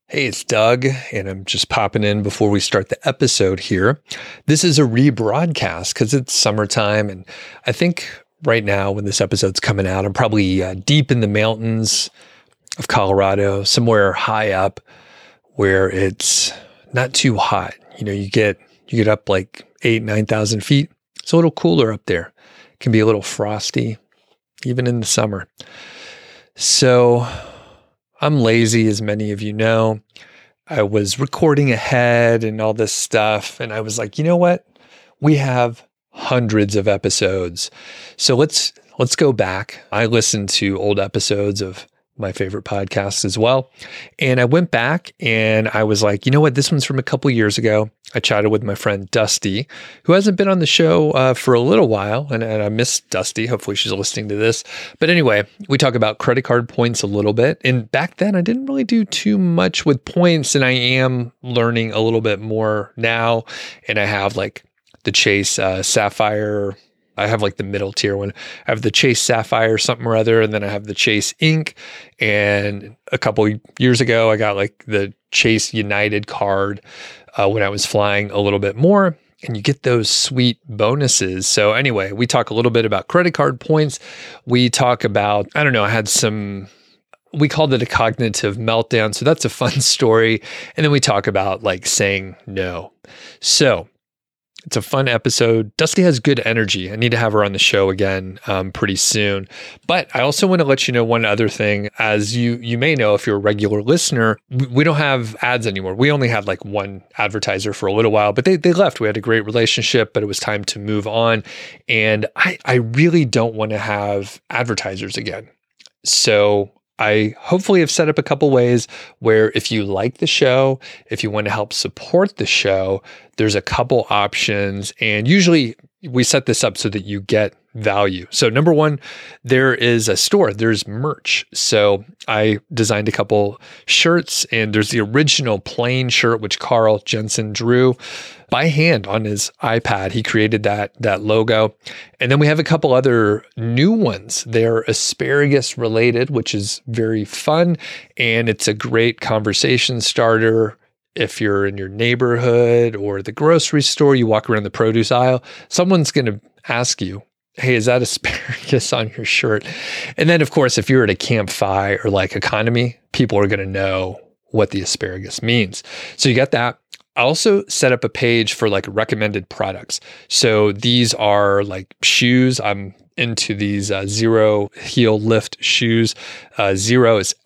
Hey, it's Doug, and I'm just popping in before we start the episode here. This is a rebroadcast because it's summertime, and I think right now when this episode's coming out, I'm probably deep in the mountains of Colorado, somewhere high up where it's not too hot. You know, you get up like 9,000 feet. It's a little cooler up there. It can be a little frosty, even in the summer. So I'm lazy, as many of you know. I was recording ahead and all this stuff, and I was like, you know what? We have hundreds of episodes. So let's go back. I listened to old episodes of my favorite podcasts as well. And I went back and I was like, you know what? This one's from a couple years ago. I chatted with my friend Dusty, who hasn't been on the show for a little while. And I miss Dusty. Hopefully she's listening to this. But anyway, we talk about credit card points a little bit. And back then I didn't really do too much with points. And I am learning a little bit more now. And I have like the Chase Sapphire. I have like the middle tier one. I have the Chase Sapphire something or other, and then I have the Chase Ink. And a couple years ago, I got like the Chase United card when I was flying a little bit more, and you get those sweet bonuses. So anyway, we talk a little bit about credit card points. We talk about, I don't know, I had we called it a cognitive meltdown. So that's a fun story. And then we talk about like saying no. So it's a fun episode. Dusty has good energy. I need to have her on the show again pretty soon. But I also want to let you know one other thing. As you may know, if you're a regular listener, we don't have ads anymore. We only had like one advertiser for a little while, but they left. We had a great relationship, but it was time to move on. And I really don't want to have advertisers again. So I hopefully have set up a couple ways where if you like the show, if you want to help support the show, there's a couple options. And usually we set this up so that you get value. So number one, there is a store, there's merch. So I designed a couple shirts, and there's the original plain shirt, which Carl Jensen drew by hand on his iPad. He created that logo. And then we have a couple other new ones. They're asparagus related, which is very fun. And it's a great conversation starter. If you're in your neighborhood or the grocery store, you walk around the produce aisle, someone's going to ask you, hey, is that asparagus on your shirt? And then, of course, if you're at a campfire or like economy, people are going to know what the asparagus means. So you got that. I also set up a page for like recommended products. So these are like shoes. I'm into these zero heel lift shoes. Zero is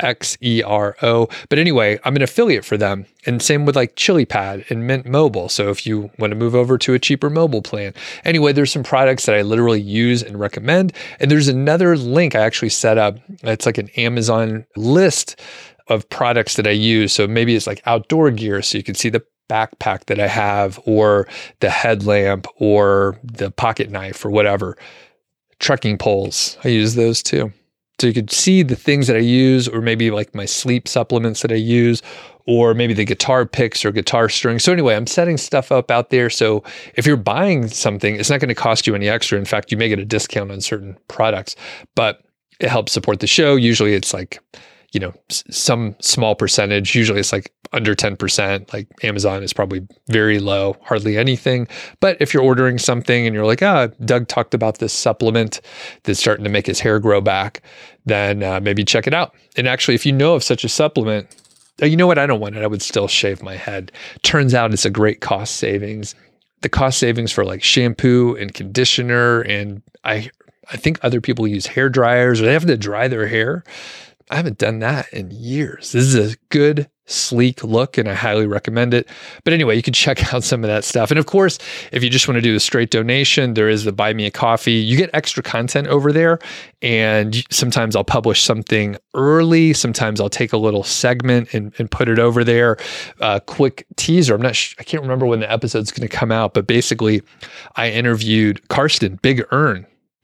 Xero. But anyway, I'm an affiliate for them. And same with like ChiliPad and Mint Mobile. So if you want to move over to a cheaper mobile plan. Anyway, there's some products that I literally use and recommend. And there's another link I actually set up. It's like an Amazon list of products that I use. So maybe it's like outdoor gear. So you can see the backpack that I have, or the headlamp, or the pocket knife, or whatever. Trekking poles, I use those too. So you could see the things that I use, or maybe like my sleep supplements that I use, or maybe the guitar picks or guitar strings. So anyway, I'm setting stuff up out there. So if you're buying something, it's not going to cost you any extra. In fact, you may get a discount on certain products, but it helps support the show. Usually it's like, you know, some small percentage. Usually it's like under 10%. Like Amazon is probably very low, hardly anything. But if you're ordering something and you're like, Doug talked about this supplement that's starting to make his hair grow back, then maybe check it out. And actually, if you know of such a supplement, you know what? I don't want it. I would still shave my head. Turns out it's a great cost savings. The cost savings for like shampoo and conditioner, and I think other people use hair dryers, or they have to dry their hair. I haven't done that in years. This is a good, sleek look, and I highly recommend it. But anyway, you can check out some of that stuff. And of course, if you just want to do a straight donation, there is the Buy Me a Coffee. You get extra content over there. And sometimes I'll publish something early. Sometimes I'll take a little segment and put it over there. Quick teaser. I can't remember when the episode's going to come out, but basically I interviewed Karsten Big Earn.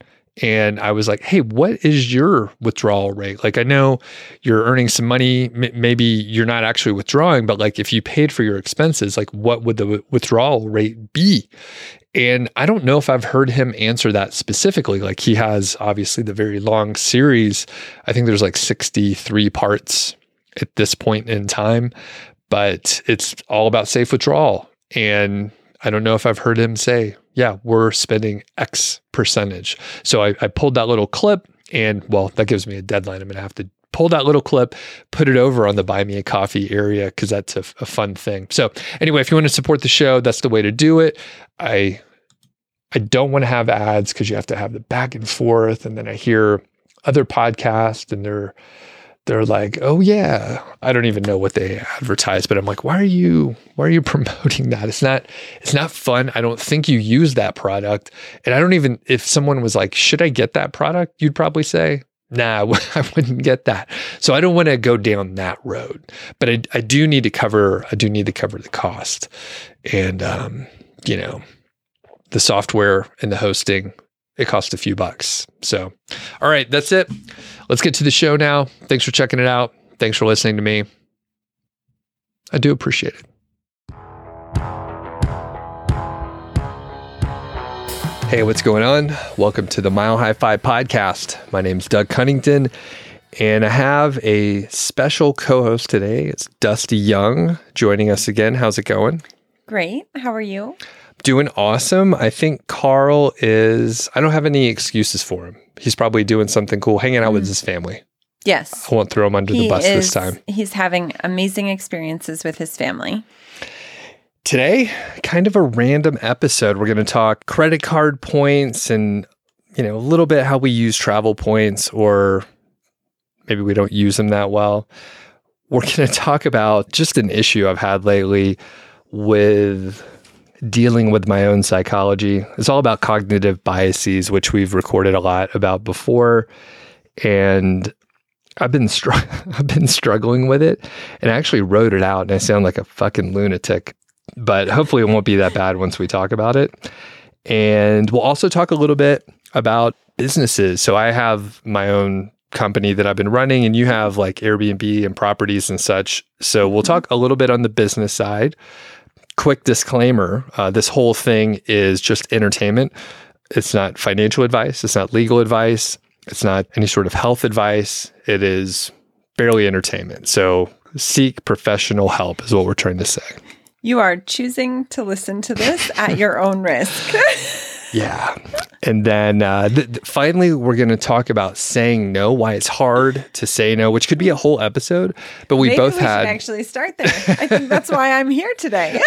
And I was like, hey, what is your withdrawal rate? Like, I know you're earning some money. Maybe you're not actually withdrawing, but like if you paid for your expenses, like what would the withdrawal rate be? And I don't know if I've heard him answer that specifically. Like he has obviously the very long series. I think there's like 63 parts. at this point in time, but it's all about safe withdrawal. And I don't know if I've heard him say, yeah, we're spending X percentage. So I pulled that little clip, and well, that gives me a deadline. I'm going to have to pull that little clip, put it over on the Buy Me a Coffee area, because that's a fun thing. So anyway, if you want to support the show, that's the way to do it. I don't want to have ads because you have to have the back and forth. And then I hear other podcasts and they're like, oh yeah, I don't even know what they advertise, but I'm like, why are you promoting that? It's not fun. I don't think you use that product. And I don't even, if someone was like, should I get that product? You'd probably say, nah, I wouldn't get that. So I don't want to go down that road, but I do need to cover the cost. And, the software and the hosting, it costs a few bucks. So, all right, that's it. Let's get to the show now. Thanks for checking it out. Thanks for listening to me. I do appreciate it. Hey, what's going on? Welcome to the Mile High Fi podcast. My name's Doug Cunnington, and I have a special co-host today. It's Dusty Young joining us again. How's it going? Great. How are you? Doing awesome. I think Carl is, I don't have any excuses for him. He's probably doing something cool, hanging out with his family. Yes. I won't throw him under the bus this time. He's having amazing experiences with his family. Today, kind of a random episode. We're going to talk credit card points and, a little bit how we use travel points, or maybe we don't use them that well. We're going to talk about just an issue I've had lately with dealing with my own psychology. It's all about cognitive biases, which we've recorded a lot about before. And I've been struggling with it, and I actually wrote it out, and I sound like a fucking lunatic, but hopefully it won't be that bad once we talk about it. And we'll also talk a little bit about businesses. So I have my own company that I've been running, and you have like Airbnb and properties and such. So we'll talk a little bit on the business side. Quick disclaimer, this whole thing is just entertainment. It's not financial advice. It's not legal advice. It's not any sort of health advice. It is barely entertainment. So seek professional help is what we're trying to say. You are choosing to listen to this at your own risk. Yeah. And then finally, we're going to talk about saying no, why it's hard to say no, which could be a whole episode. But Maybe we should actually start there. I think that's why I'm here today.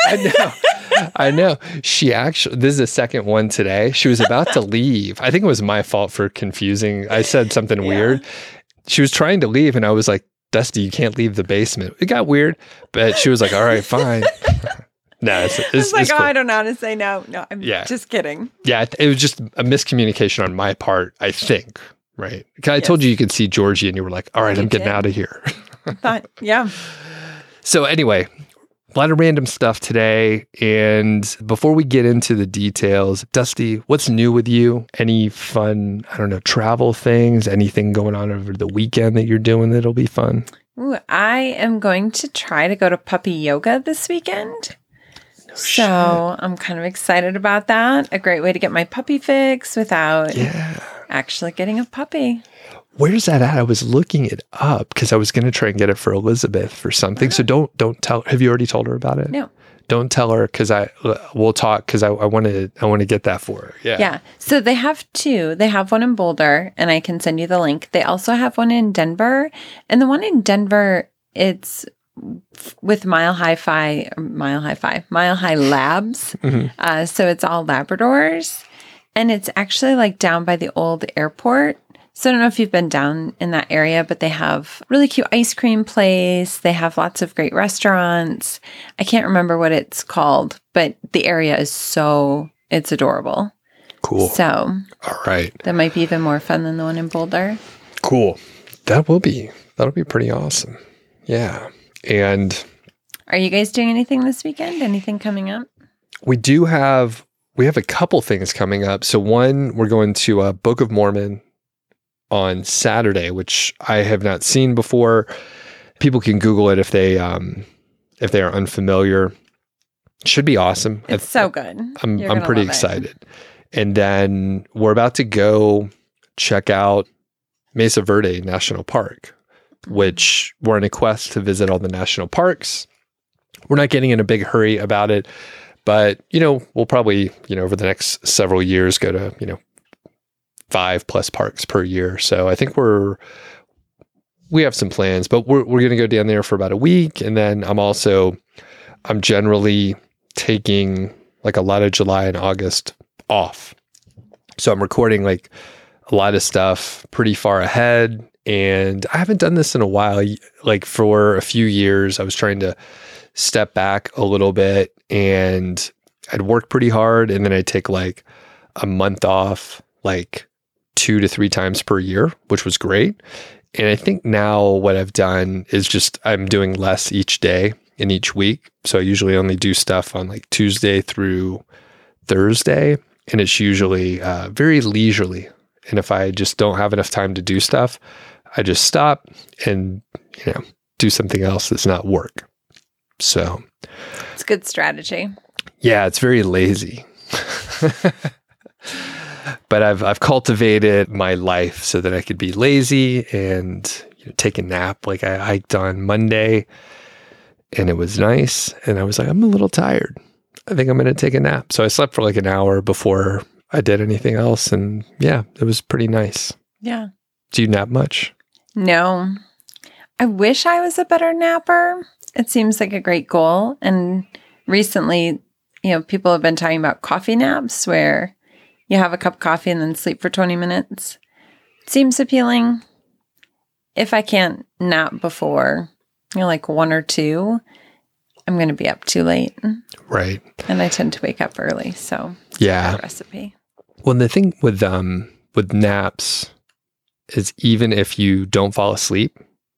I know. This is the second one today. She was about to leave. I think it was my fault for confusing. I said something weird. She was trying to leave, and I was like, Dusty, you can't leave the basement. It got weird, but she was like, all right, fine. No, it's like, cool. I don't know how to say no. No, I'm just kidding. Yeah, it was just a miscommunication on my part, I think, right? Because I told you could see Georgie, and you were like, all right, I'm getting out of here. Yeah. So anyway, a lot of random stuff today. And before we get into the details, Dusty, what's new with you? Any fun, travel things? Anything going on over the weekend that you're doing that'll be fun? Ooh, I am going to try to go to puppy yoga this weekend. So I'm kind of excited about that. A great way to get my puppy fix without actually getting a puppy. Where's that at? I was looking it up because I was going to try and get it for Elizabeth for something. So don't tell. Have you already told her about it? No. Don't tell her because we'll talk because I want to get that for her. Yeah. Yeah. So they have two. They have one in Boulder, and I can send you the link. They also have one in Denver, and the one in Denver, it's with Mile High Labs. Mm-hmm. So it's all Labradors, and it's actually like down by the old airport. So I don't know if you've been down in that area, but they have really cute ice cream place. They have lots of great restaurants. I can't remember what it's called, but the area is it's adorable. Cool. So, all right. That might be even more fun than the one in Boulder. Cool. That'll be pretty awesome. Yeah. And are you guys doing anything this weekend? Anything coming up? We have a couple things coming up. So one, we're going to Book of Mormon on Saturday, which I have not seen before. People can Google it if they are unfamiliar. Should be awesome. It's so good. I'm pretty excited. And then we're about to go check out Mesa Verde National Park. which we're on a quest to visit all the national parks. We're not getting in a big hurry about it, but, we'll probably, over the next several years go to, 5+ parks per year. So I think we have some plans, but we're going to go down there for about a week. And then I'm generally taking like a lot of July and August off. So I'm recording like a lot of stuff pretty far ahead. And I haven't done this in a while. Like for a few years, I was trying to step back a little bit, and I'd work pretty hard. And then I'd take like a month off, like 2 to 3 times per year, which was great. And I think now what I've done is just I'm doing less each day in each week. So I usually only do stuff on like Tuesday through Thursday, and it's usually very leisurely. And if I just don't have enough time to do stuff, I just stop and, do something else that's not work. So it's a good strategy. Yeah, it's very lazy. But I've cultivated my life so that I could be lazy and take a nap. Like I hiked on Monday and it was nice. And I was like, I'm a little tired. I think I'm going to take a nap. So I slept for like an hour before I did anything else. And yeah, it was pretty nice. Yeah. Do you nap much? No. I wish I was a better napper. It seems like a great goal. And recently, people have been talking about coffee naps where you have a cup of coffee and then sleep for 20 minutes. It seems appealing. If I can't nap before, like 1 or 2, I'm going to be up too late. Right. And I tend to wake up early. So yeah, it's a bad recipe. Well, the thing with naps is even if you don't fall asleep,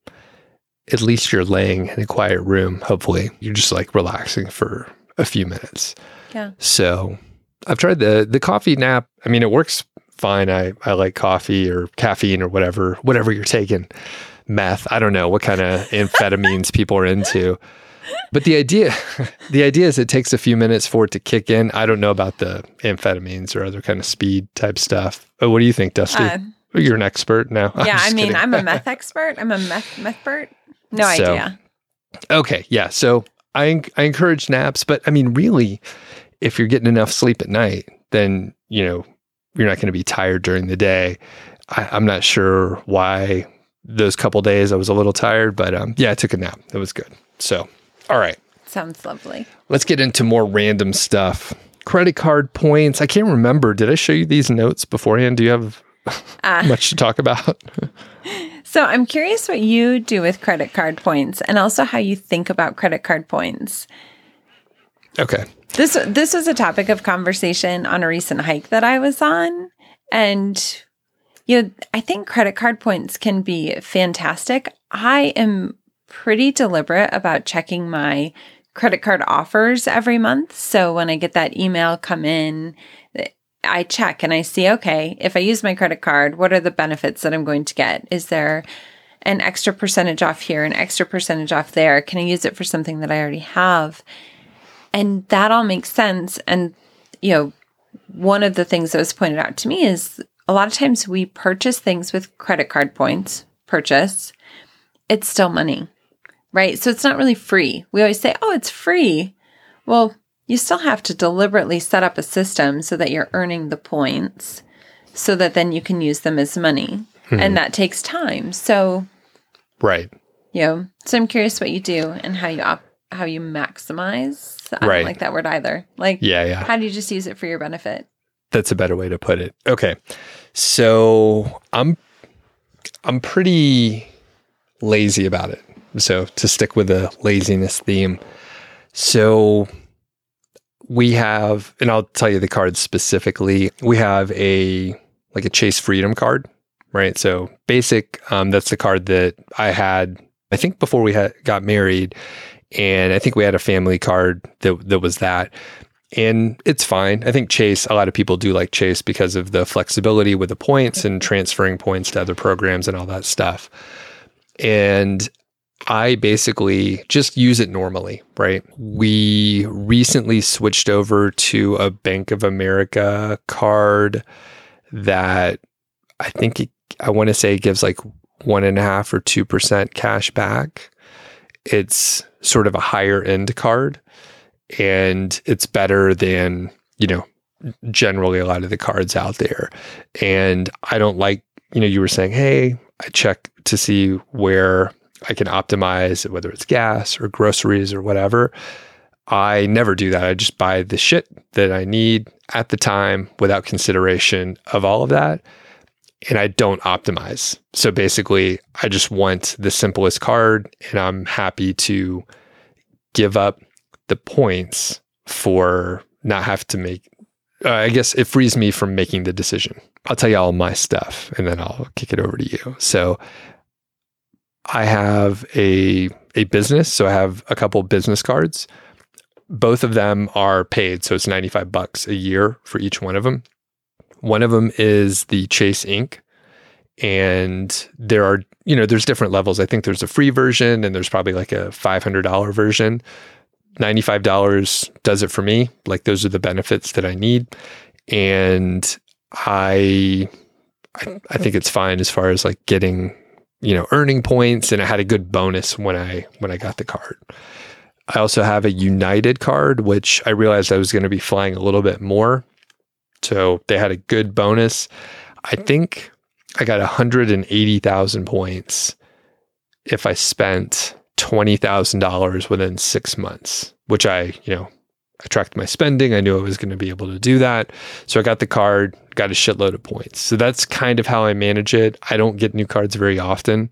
at least you're laying in a quiet room. Hopefully you're just like relaxing for a few minutes. Yeah. So I've tried the coffee nap. I mean, it works fine. I like coffee or caffeine or whatever you're taking. Meth. I don't know what kind of amphetamines people are into. But the idea is it takes a few minutes for it to kick in. I don't know about the amphetamines or other kind of speed type stuff. But what do you think, Dusty? You're an expert now. Yeah, I'm a meth expert. I'm a methpert. No idea. Okay, yeah. So I encourage naps, but I mean, really, if you're getting enough sleep at night, then, you're not going to be tired during the day. I'm not sure why those couple days I was a little tired, but I took a nap. It was good. So, all right. Sounds lovely. Let's get into more random stuff. Credit card points. I can't remember. Did I show you these notes beforehand? Do you have much to talk about? So I'm curious what you do with credit card points and also how you think about credit card points. Okay. This was a topic of conversation on a recent hike that I was on. And, I think credit card points can be fantastic. I am pretty deliberate about checking my credit card offers every month. So when I get that email come in, I check and I see, okay, if I use my credit card, what are the benefits that I'm going to get? Is there an extra percentage off here, an extra percentage off there? Can I use it for something that I already have? And that all makes sense. And, one of the things that was pointed out to me is a lot of times we purchase things with credit card points, it's still money, right? So it's not really free. We always say, oh, it's free. Well, you still have to deliberately set up a system so that you're earning the points so that then you can use them as money. Mm-hmm. And that takes time. So, right. So I'm curious what you do and how you maximize. I don't like that word either. Like, yeah. How do you just use it for your benefit? That's a better way to put it. Okay. So I'm pretty lazy about it. So to stick with the laziness theme. So we have, and I'll tell you the card specifically, we have a Chase Freedom card, right? So basic, that's the card that I had, I think before we got married, and I think we had a family card that was that. And it's fine. I think Chase, a lot of people do like Chase because of the flexibility with the points and transferring points to other programs and all that stuff. And I basically just use it normally, right? We recently switched over to a Bank of America card that I think I want to say gives like 1.5 or 2% cash back. It's sort of a higher end card, and it's better than, generally a lot of the cards out there. And I don't like, you were saying, hey, I check to see where I can optimize, whether it's gas or groceries or whatever. I never do that. I just buy the shit that I need at the time without consideration of all of that. And I don't optimize. So basically, I just want the simplest card, and I'm happy to give up the points for not have to make, I guess it frees me from making the decision. I'll tell you all my stuff and then I'll kick it over to you. So I have a business. So I have a couple business cards. Both of them are paid. So it's $95 a year for each one of them. One of them is the Chase Ink. And there are, there's different levels. I think there's a free version and there's probably like a $500 version. $95 does it for me. Like, those are the benefits that I need. And I think it's fine as far as like getting, earning points. And I had a good bonus when I got the card. I also have a United card, which I realized I was going to be flying a little bit more. So they had a good bonus. I think I got 180,000 points if I spent $20,000 within 6 months, which I tracked my spending. I knew I was going to be able to do that. So I got the card, got a shitload of points. So that's kind of how I manage it. I don't get new cards very often.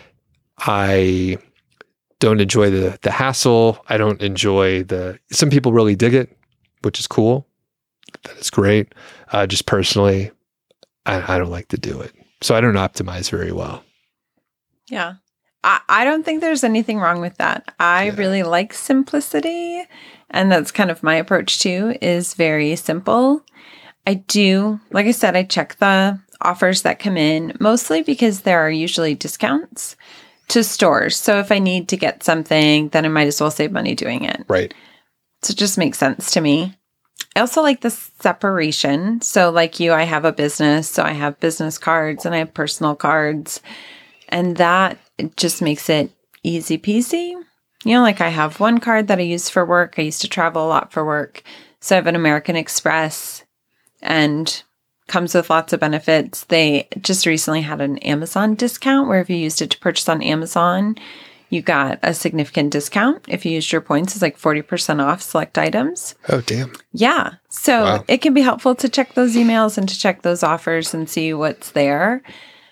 I don't enjoy the hassle. I don't enjoy some people really dig it, which is cool. That is great. Just personally, I don't like to do it. So I don't optimize very well. Yeah. I don't think there's anything wrong with that. I really like simplicity. And that's kind of my approach too, is very simple. I do, like I said, I check the offers that come in, mostly because there are usually discounts to stores. So if I need to get something, then I might as well save money doing it. Right. So it just makes sense to me. I also like the separation. So like you, I have a business. So I have business cards and I have personal cards. And that just makes it easy peasy. Like I have one card that I use for work. I used to travel a lot for work. So I have an American Express and comes with lots of benefits. They just recently had an Amazon discount where if you used it to purchase on Amazon, you got a significant discount. If you used your points, it's like 40% off select items. Oh, damn. Yeah. So It can be helpful to check those emails and to check those offers and see what's there.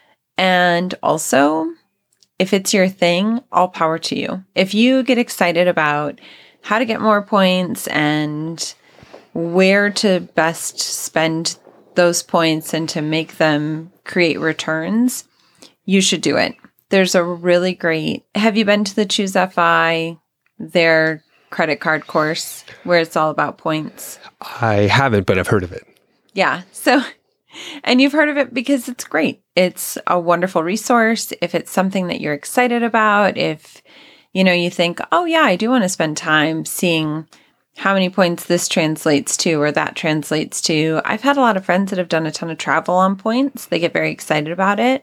And also, if it's your thing, all power to you. If you get excited about how to get more points and where to best spend those points and to make them create returns, you should do it. There's a really great, have you been to the Choose FI, their credit card course where it's all about points? I haven't, but I've heard of it. Yeah. So, and you've heard of it because it's great. It's a wonderful resource. If it's something that you're excited about, if, you think, oh yeah, I do want to spend time seeing how many points this translates to or that translates to. I've had a lot of friends that have done a ton of travel on points. They get very excited about it.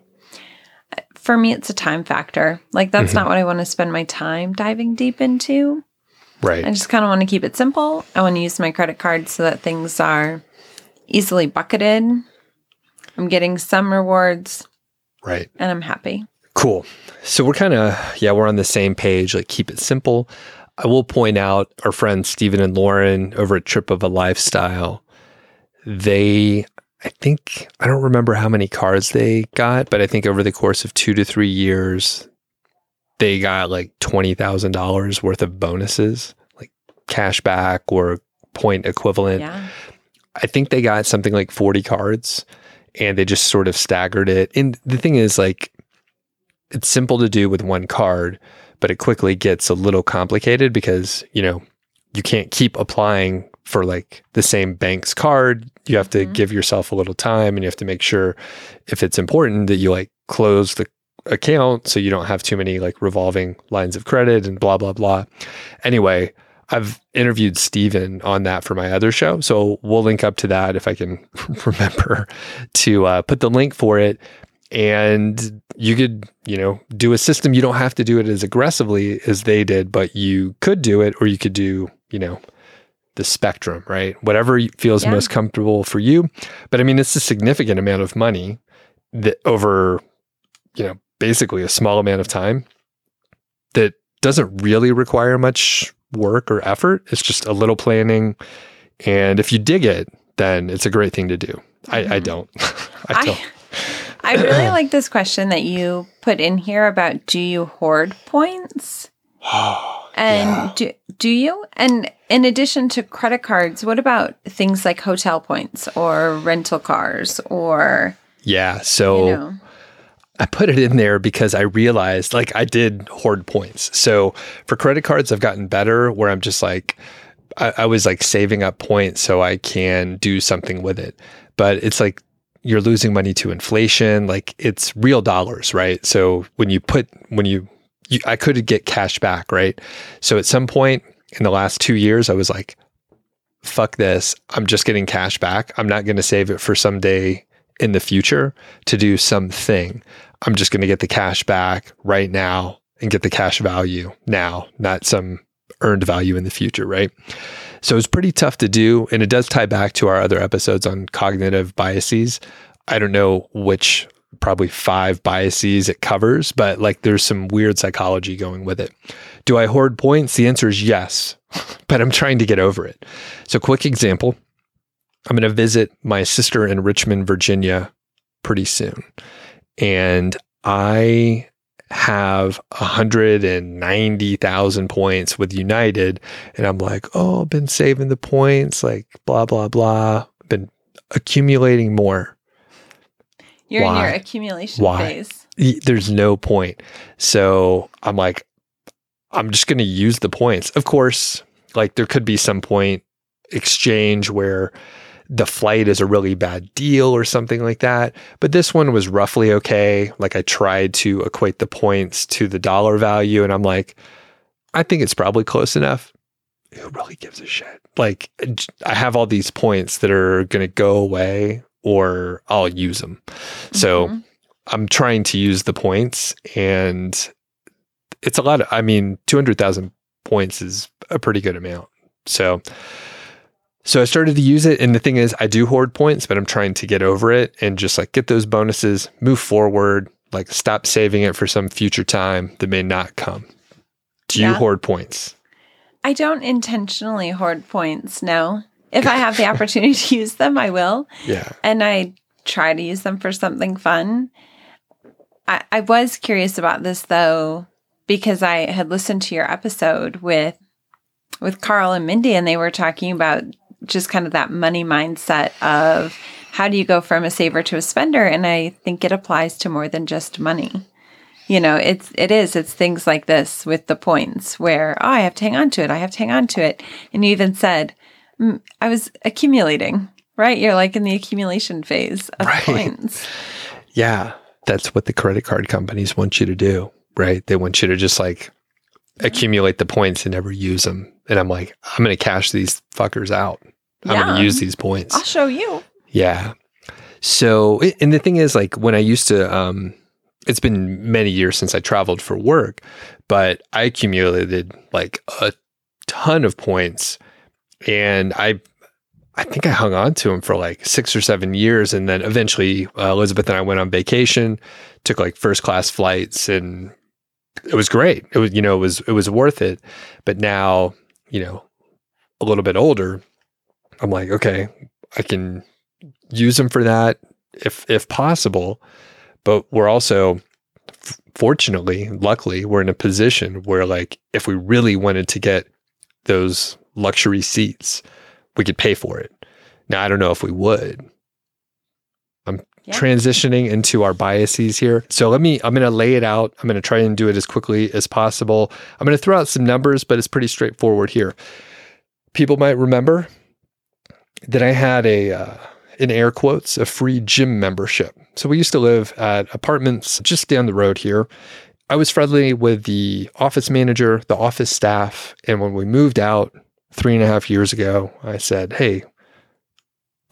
For me, it's a time factor. Like, that's not what I want to spend my time diving deep into. Right. I just kind of want to keep it simple. I want to use my credit card so that things are easily bucketed. I'm getting some rewards. Right. And I'm happy. Cool. So we're kind of, we're on the same page. Like, keep it simple. I will point out our friends Stephen and Lauren over at Trip of a Lifestyle. I don't remember how many cards they got, but I think over the course of 2 to 3 years, they got like $20,000 worth of bonuses, like cash back or point equivalent. Yeah. I think they got something like 40 cards and they just sort of staggered it. And the thing is, like, it's simple to do with one card, but it quickly gets a little complicated because, you can't keep applying for like the same bank's card. You have to give yourself a little time and you have to make sure, if it's important, that you like close the account so you don't have too many like revolving lines of credit and blah, blah, blah. Anyway, I've interviewed Steven on that for my other show. So we'll link up to that if I can remember to put the link for it. And you could, do a system. You don't have to do it as aggressively as they did, but you could do it, or you could do, the spectrum, right? Whatever feels most comfortable for you. But I mean, it's a significant amount of money that over, basically a small amount of time that doesn't really require much work or effort. It's just a little planning. And if you dig it, then it's a great thing to do. I don't. I don't. I really like this question that you put in here about, do you hoard points? And do you? And in addition to credit cards, what about things like hotel points or rental cars or... Yeah. So I put it in there because I realized I did hoard points. So for credit cards, I've gotten better where I'm just I was saving up points so I can do something with it. But it's you're losing money to inflation. It's real dollars, right? So I could get cash back, right? So at some point in the last 2 years, I was like, fuck this. I'm just getting cash back. I'm not going to save it for someday in the future to do something. I'm just going to get the cash back right now and get the cash value now, not some earned value in the future, right? So it's pretty tough to do. And it does tie back to our other episodes on cognitive biases. I don't know which, probably 5 biases it covers, but there's some weird psychology going with it. Do I hoard points? The answer is yes, but I'm trying to get over it. So quick example, I'm going to visit my sister in Richmond, Virginia pretty soon. And I have 190,000 points with United. And I'm I've been saving the points, blah, blah, blah. Been accumulating more. You're in your accumulation phase. There's no point. So I'm I'm just going to use the points. Of course, there could be some point exchange where the flight is a really bad deal or something like that. But this one was roughly okay. I tried to equate the points to the dollar value, and I'm I think it's probably close enough. Who really gives a shit? I have all these points that are going to go away, or I'll use them. So I'm trying to use the points, and it's a lot of, 200,000 points is a pretty good amount. So I started to use it. And the thing is, I do hoard points, but I'm trying to get over it and just get those bonuses, move forward, stop saving it for some future time that may not come. Do you hoard points? I don't intentionally hoard points, no. If I have the opportunity to use them, I will. Yeah. And I try to use them for something fun. I was curious about this, though, because I had listened to your episode with Carl and Mindy, and they were talking about just kind of that money mindset of how do you go from a saver to a spender? And I think it applies to more than just money. It's things like this with the points where, I have to hang on to it. I have to hang on to it. And you even said, I was accumulating, right? You're in the accumulation phase of points. Yeah. That's what the credit card companies want you to do, right? They want you to just accumulate the points and never use them. And I'm I'm going to cash these fuckers out. I'm going to use these points. I'll show you. Yeah. So, and the thing is, when I used to, it's been many years since I traveled for work, but I accumulated a ton of points, and I think I hung on to them for 6 or 7 years. And then eventually Elizabeth and I went on vacation, took first class flights, and it was great. It was, it was worth it. But now, a little bit older, I'm okay, I can use them for that if possible. But we're also, fortunately, luckily, we're in a position where if we really wanted to get those luxury seats, we could pay for it. Now, I don't know if we would. I'm transitioning into our biases here. So I'm going to lay it out. I'm going to try and do it as quickly as possible. I'm going to throw out some numbers, but it's pretty straightforward here. People might remember that I had in air quotes, a free gym membership. So we used to live at apartments just down the road here. I was friendly with the office manager, the office staff. And when we moved out 3.5 years ago, I said, hey,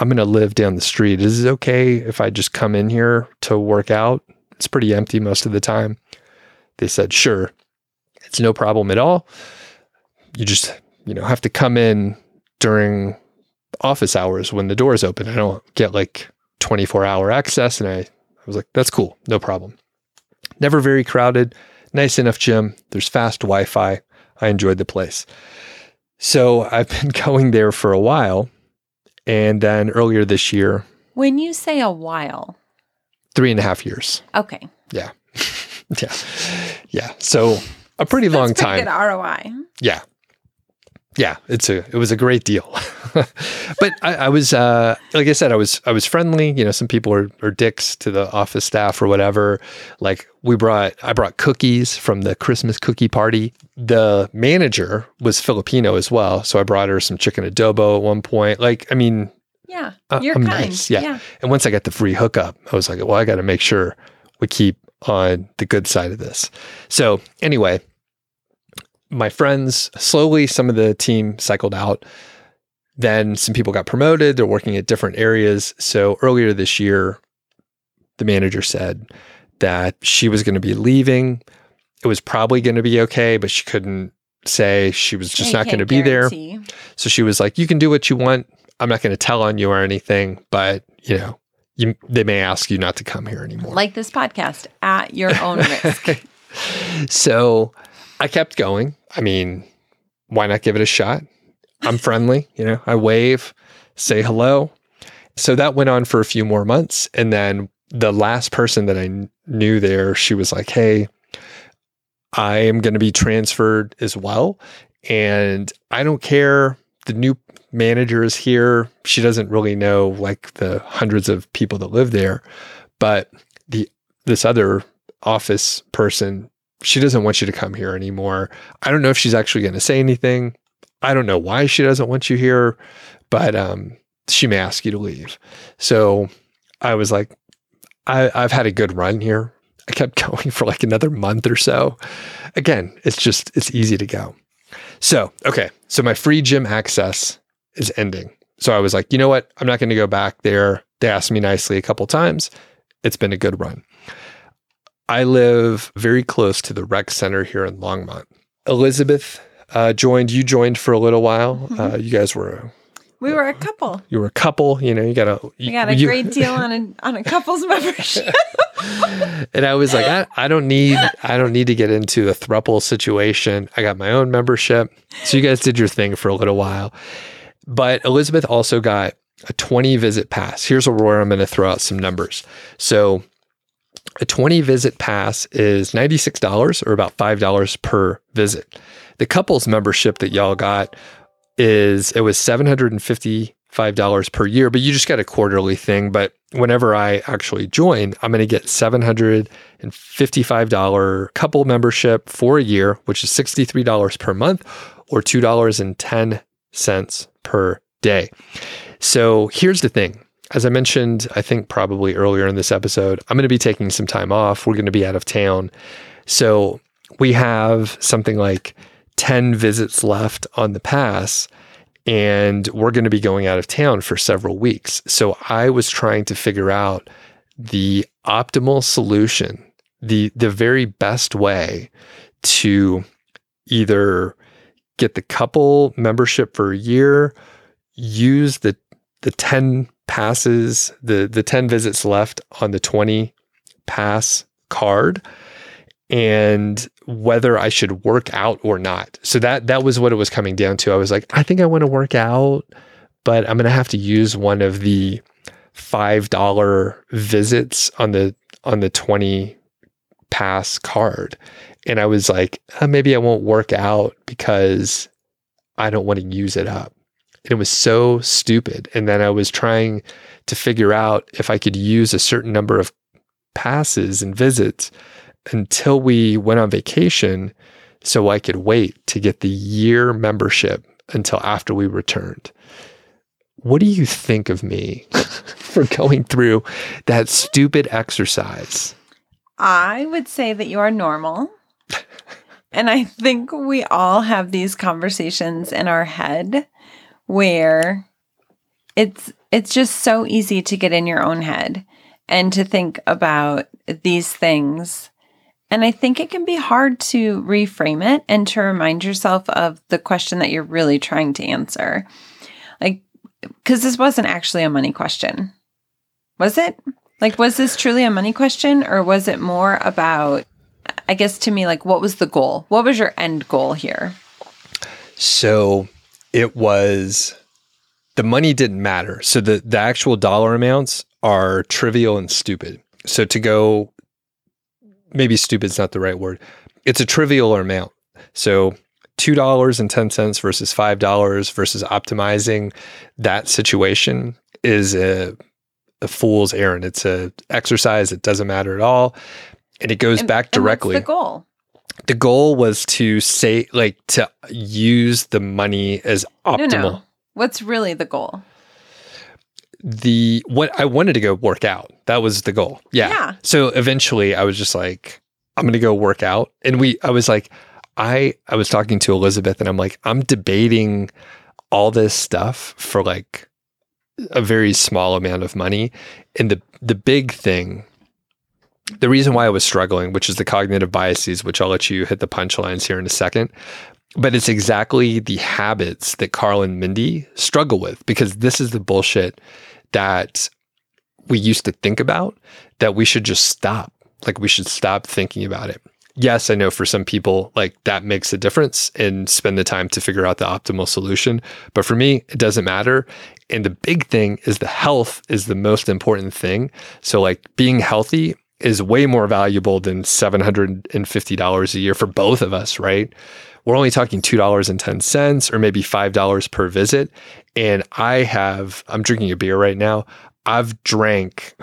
I'm going to live down the street. Is it okay if I just come in here to work out? It's pretty empty most of the time. They said, sure, it's no problem at all. You just, have to come in during office hours when the doors open. I don't get like 24-hour access. And I was like, that's cool. No problem. Never very crowded. Nice enough gym. There's fast Wi-Fi. I enjoyed the place. So I've been going there for a while. And then earlier this year. When you say a while. 3.5 years. Okay. Yeah. Yeah. So a pretty long time. That's pretty good ROI. Yeah. Yeah. It was a great deal. But I was, like I said, I was friendly. Some people are dicks to the office staff or whatever. Like I brought cookies from the Christmas cookie party. The manager was Filipino as well. So I brought her some chicken adobo at one point. Yeah. You're I'm kind. nice. Yeah. And once I got the free hookup, I was like, well, I got to make sure we keep on the good side of this. So anyway, my friends, slowly, some of the team cycled out. Then some people got promoted. They're working at different areas. So earlier this year, the manager said that she was going to be leaving. It was probably going to be okay, but she couldn't say. She was just not going to be there. So she was like, you can do what you want. I'm not going to tell on you or anything, but they may ask you not to come here anymore. Like this podcast, at your own risk. So I kept going. Why not give it a shot? I'm friendly, I wave, say hello. So that went on for a few more months. And then the last person that I knew there, she was like, hey, I am going to be transferred as well. And I don't care. The new manager is here. She doesn't really know like the hundreds of people that live there, but this other office person, she doesn't want you to come here anymore. I don't know if she's actually going to say anything. I don't know why she doesn't want you here, but she may ask you to leave. So I was like, I've had a good run here. I kept going for like another month or so. Again, it's easy to go. So, okay. So my free gym access is ending. So I was like, you know what? I'm not going to go back there. They asked me nicely a couple times. It's been a good run. I live very close to the rec center here in Longmont. Elizabeth joined. You joined for a little while. Mm-hmm. You guys were... We were a couple. You were a couple. You got a great deal on a couple's membership. And I was like, I don't need to get into a throuple situation. I got my own membership. So you guys did your thing for a little while. But Elizabeth also got a 20 visit pass. Here's where I'm going to throw out some numbers. So a 20 visit pass is $96 or about $5 per visit. The couples membership that y'all got it was $755 per year, but you just got a quarterly thing. But whenever I actually join, I'm going to get $755 couple membership for a year, which is $63 per month or $2.10 per day. So here's the thing. As I mentioned, I think probably earlier in this episode, I'm going to be taking some time off. We're going to be out of town. So we have something like 10 visits left on the pass, and we're going to be going out of town for several weeks. So I was trying to figure out the optimal solution, the very best way to either get the couple membership for a year, use the 10 passes, the 10 visits left on the 20 pass card, and whether I should work out or not. So that was what it was coming down to. I was like, I think I want to work out, but I'm going to have to use one of the $5 visits on the 20 pass card. And I was like, maybe I won't work out because I don't want to use it up. And it was so stupid. And then I was trying to figure out if I could use a certain number of passes and visits until we went on vacation so I could wait to get the year membership until after we returned. What do you think of me for going through that stupid exercise? I would say that you are normal. And I think we all have these conversations in our head where it's just so easy to get in your own head and to think about these things. And I think it can be hard to reframe it and to remind yourself of the question that you're really trying to answer. Like, because this wasn't actually a money question. Was it? Like, was this truly a money question, or was it more about, I guess to me, like, what was the goal? What was your end goal here? So it was, the money didn't matter. So the actual dollar amounts are trivial and stupid. So to go, maybe stupid is not the right word. It's a trivial amount. So $2.10 versus $5 versus optimizing that situation is a fool's errand. It's a exercise. It doesn't matter at all. And it goes back directly. And what's the goal? The goal was to say, like, to use the money as optimal. No. What's really the goal? What I wanted to go work out. That was the goal. Yeah. So eventually I was just like, I'm going to go work out. And I was talking to Elizabeth and I'm like, I'm debating all this stuff for like a very small amount of money. And the big thing, the reason why I was struggling, which is the cognitive biases, which I'll let you hit the punchlines here in a second, but it's exactly the habits that Carl and Mindy struggle with, because this is the bullshit that we used to think about, that we should just stop. Like, we should stop thinking about it. Yes, I know for some people, like, that makes a difference and spend the time to figure out the optimal solution. But for me, it doesn't matter. And the big thing is the health is the most important thing. So like, being healthy is way more valuable than $750 a year for both of us, right? We're only talking $2.10 or maybe $5 per visit. And I'm drinking a beer right now. I've drank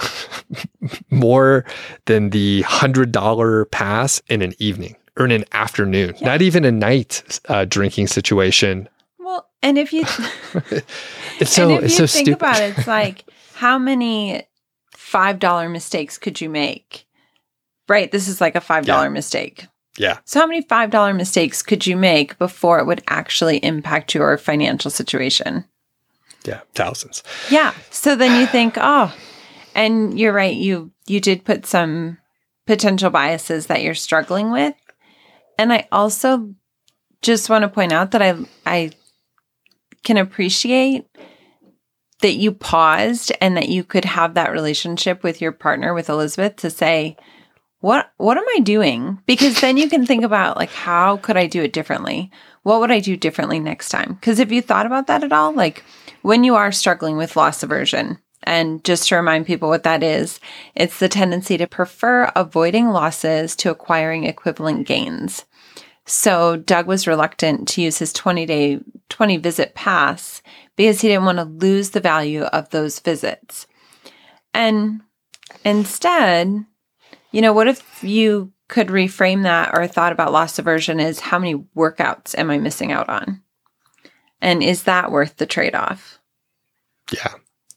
more than the $100 pass in an evening or in an afternoon, not even a night drinking situation. Well, and if you it's so think stupid. about it, it's like, how many $5 mistakes could you make? Right? This is like a $5 mistake. Yeah. So how many $5 mistakes could you make before it would actually impact your financial situation? Yeah, thousands. Yeah. So then you think, oh, and you're right. You did put some potential biases that you're struggling with. And I also just want to point out that I can appreciate that you paused and that you could have that relationship with your partner, with Elizabeth, to say, what am I doing? Because then you can think about, like, how could I do it differently? What would I do differently next time? Because if you thought about that at all, like, when you are struggling with loss aversion, and just to remind people what that is, it's the tendency to prefer avoiding losses to acquiring equivalent gains. So Doug was reluctant to use his 20 visit pass because he didn't want to lose the value of those visits. And instead, what if you could reframe that, or thought about loss aversion as, how many workouts am I missing out on? And is that worth the trade-off? Yeah.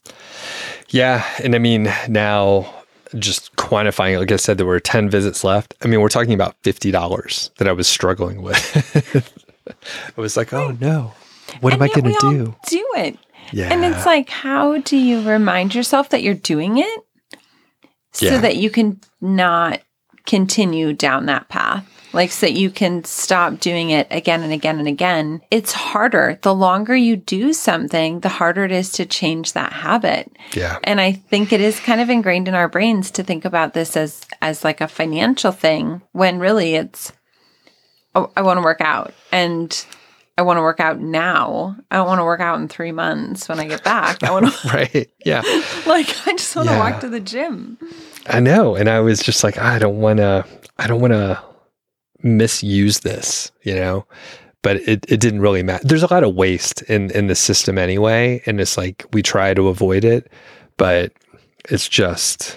Yeah. And I mean, now just quantifying it, like I said, there were 10 visits left. I mean, we're talking about $50 that I was struggling with. I was like, oh no, what am I going to do? Do it. Yeah. And it's like, how do you remind yourself that you're doing it so that you can not continue down that path? Like, so that you can stop doing it again and again and again. It's harder. The longer you do something, the harder it is to change that habit. Yeah. And I think it is kind of ingrained in our brains to think about this as like a financial thing, when really it's, oh, I want to work out, and I want to work out now. I don't want to work out in 3 months when I get back. I want to right. Yeah. Like, I just want to walk to the gym. I know. And I was just like, I don't want to misuse this, but it didn't really matter. There's a lot of waste in the system anyway. And it's like, we try to avoid it, but it was just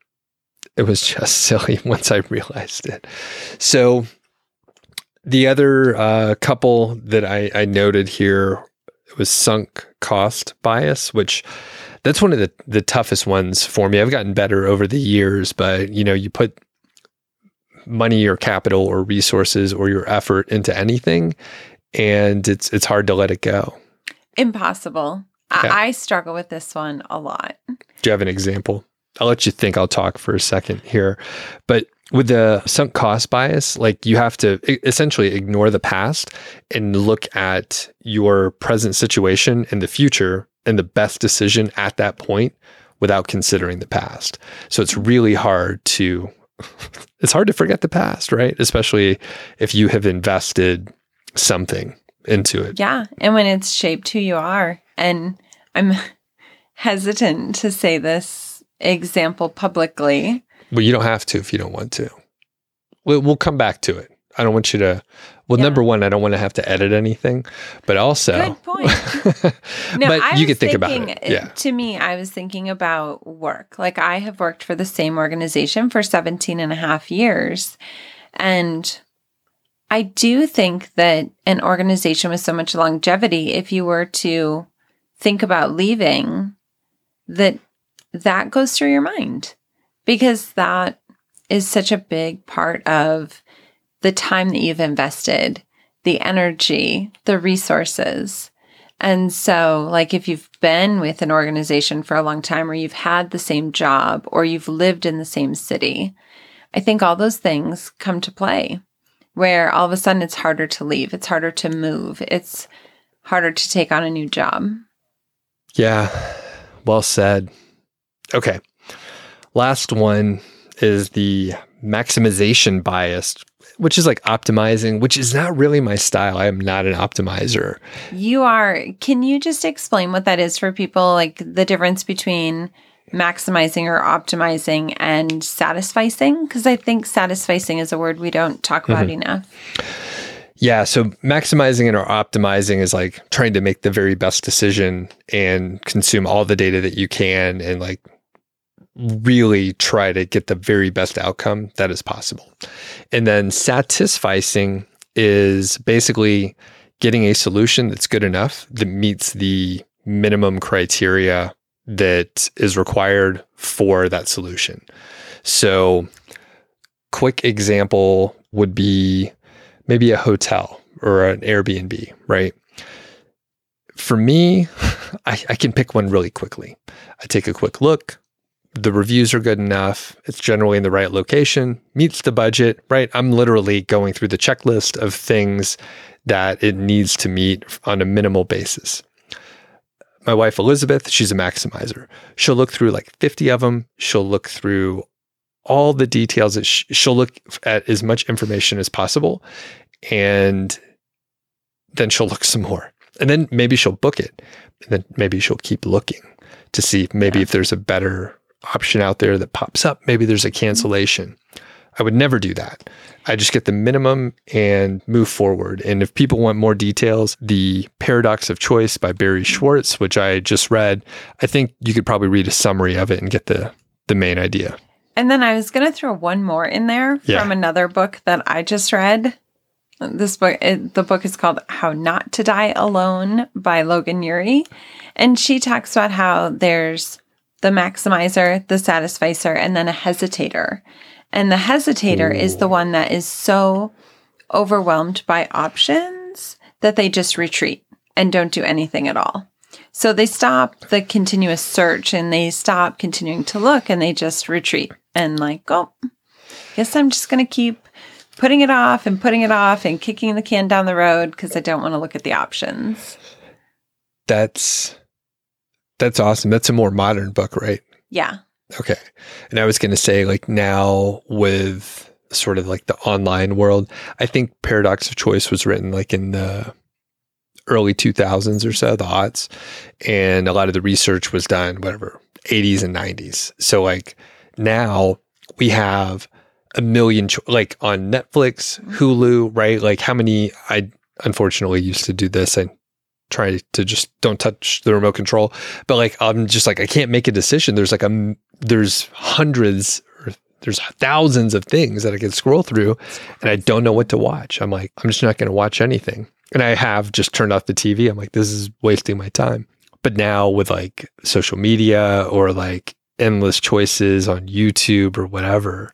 silly once I realized it. So the other couple that I noted here was sunk cost bias, which that's one of the toughest ones for me. I've gotten better over the years, but you put money or capital or resources or your effort into anything, and it's hard to let it go. Impossible. I struggle with this one a lot. Do you have an example? I'll let you think. I'll talk for a second here. But with the sunk cost bias, like you have to essentially ignore the past and look at your present situation and the future and the best decision at that point without considering the past. So it's really hard to forget the past, right? Especially if you have invested something into it. Yeah. And when it's shaped who you are. And I'm hesitant to say this example publicly. Well, you don't have to if you don't want to. We'll come back to it. I don't want you to, number one, I don't want to have to edit anything, but also. Good point. No, but you could think about it. Yeah. To me, I was thinking about work. Like I have worked for the same organization for 17 and a half years. And I do think that an organization with so much longevity, if you were to think about leaving, that goes through your mind because that is such a big part of the time that you've invested, the energy, the resources. And so, like, if you've been with an organization for a long time, or you've had the same job, or you've lived in the same city, I think all those things come to play where all of a sudden it's harder to leave. It's harder to move. It's harder to take on a new job. Yeah. Well said. Okay. Last one is the maximization bias, which is like optimizing, which is not really my style. I am not an optimizer. You are. Can you just explain what that is for people? Like the difference between maximizing or optimizing and satisficing? Because I think satisficing is a word we don't talk about enough. Yeah. So maximizing or optimizing is like trying to make the very best decision and consume all the data that you can and like really try to get the very best outcome that is possible. And then satisficing is basically getting a solution that's good enough that meets the minimum criteria that is required for that solution. So quick example would be maybe a hotel or an Airbnb, right? For me, I can pick one really quickly. I take a quick look. The reviews are good enough. It's generally in the right location, meets the budget, right? I'm literally going through the checklist of things that it needs to meet on a minimal basis. My wife, Elizabeth, she's a maximizer. She'll look through like 50 of them. She'll look through all the details. She'll look at as much information as possible. And then she'll look some more. And then maybe she'll book it. And then maybe she'll keep looking to see if there's a better option out there that pops up. Maybe there's a cancellation. I would never do that. I just get the minimum and move forward. And if people want more details, The Paradox of Choice by Barry Schwartz, which I just read, I think you could probably read a summary of it and get the main idea. And then I was going to throw one more in there from another book that I just read. This book, the book is called How Not to Die Alone by Logan Ury. And she talks about how there's the maximizer, the satisficer, and then a hesitator. And the hesitator is the one that is so overwhelmed by options that they just retreat and don't do anything at all. So they stop the continuous search and they stop continuing to look and they just retreat and like, oh, guess I'm just going to keep putting it off and kicking the can down the road because I don't want to look at the options. That's awesome. That's a more modern book, right? Yeah. Okay. And I was going to say, like, now with sort of like the online world, I think Paradox of Choice was written like in the early 2000s or so, the aughts. And a lot of the research was done, 80s and 90s. So like now we have a million, like on Netflix, Hulu, right? Like how many, I unfortunately used to do this. I try to just don't touch the remote control, but like, I'm just like, I can't make a decision. There's like there's hundreds or there's thousands of things that I can scroll through and I don't know what to watch. I'm like, I'm just not going to watch anything. And I have just turned off the TV. I'm like, this is wasting my time. But now with like social media or like endless choices on YouTube or whatever,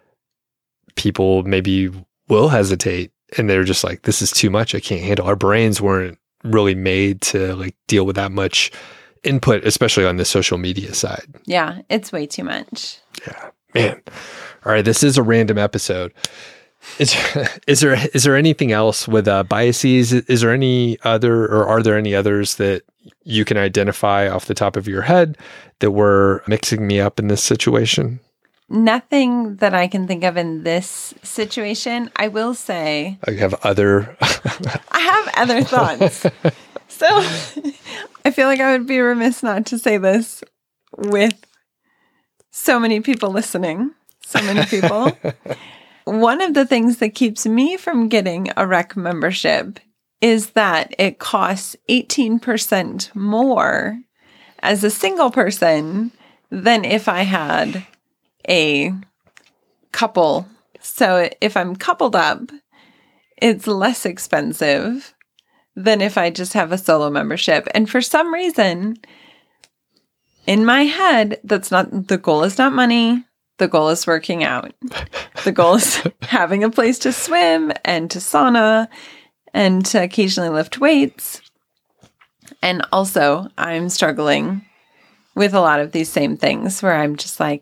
people maybe will hesitate and they're just like, this is too much. I can't handle. Our brains weren't really made to like deal with that much input, especially on the social media side. Yeah, it's way too much. Yeah, man. All right, this is a random episode. Is there anything else with biases? Is there any other, or are there any others that you can identify off the top of your head that were mixing me up in this situation? Nothing that I can think of in this situation. I will say I have other I have other thoughts. So I feel like I would be remiss not to say this with so many people listening. So many people. One of the things that keeps me from getting a rec membership is that it costs 18% more as a single person than if I had a couple. So if I'm coupled up, it's less expensive than if I just have a solo membership. And for some reason, in my head, the goal is not money. The goal is working out. The goal is having a place to swim and to sauna and to occasionally lift weights. And also, I'm struggling with a lot of these same things where I'm just like,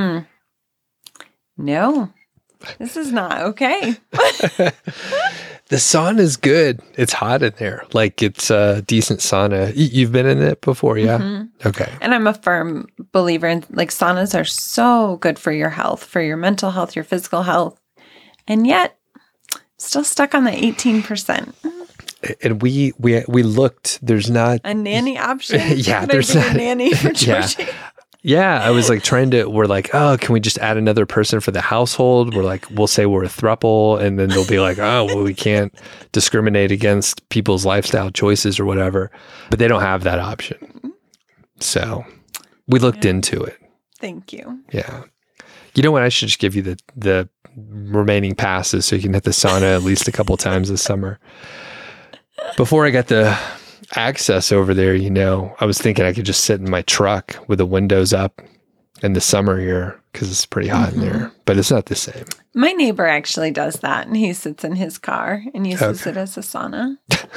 no, this is not okay. The sauna is good. It's hot in there. Like, it's a decent sauna. You've been in it before, yeah? Mm-hmm. Okay. And I'm a firm believer in, like, saunas are so good for your health, for your mental health, your physical health. And yet, still stuck on the 18%. And we looked, there's not a nanny option. Yeah, there's not a nanny for Georgie. Yeah, I was like we're like, oh, can we just add another person for the household? We're like, we'll say we're a throuple, and then they'll be like, oh, well, we can't discriminate against people's lifestyle choices or whatever. But they don't have that option. So we looked into it. Thank you. Yeah. You know what? I should just give you the remaining passes so you can hit the sauna at least a couple times this summer. Before I got the access over there, I was thinking I could just sit in my truck with the windows up in the summer here because it's pretty hot in there, but it's not the same. My neighbor actually does that, and he sits in his car and uses it as a sauna.